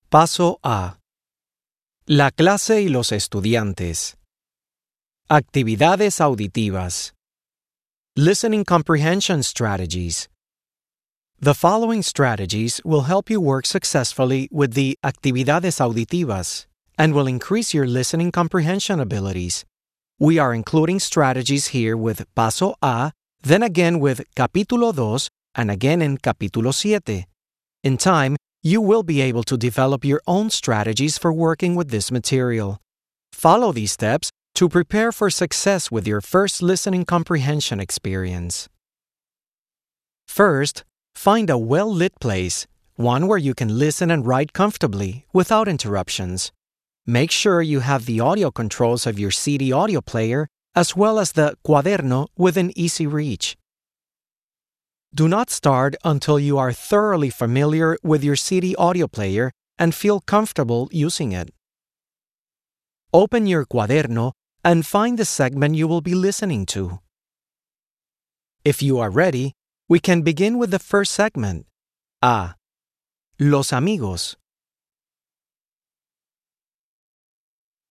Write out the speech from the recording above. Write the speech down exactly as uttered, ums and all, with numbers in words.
Paso A. La clase y los estudiantes. Actividades auditivas. Listening comprehension strategies. The following strategies will help you work successfully with the actividades auditivas and will increase your listening comprehension abilities. We are including strategies here with Paso A, then again with Capítulo dos, and again in Capítulo siete. In time, you will be able to develop your own strategies for working with this material. Follow these steps to prepare for success with your first listening comprehension experience. First, find a well-lit place, one where you can listen and write comfortably without interruptions. Make sure you have the audio controls of your C D audio player as well as the cuaderno within easy reach. Do not start until you are thoroughly familiar with your C D audio player and feel comfortable using it. Open your cuaderno and find the segment you will be listening to. If you are ready, we can begin with the first segment. A. Los amigos.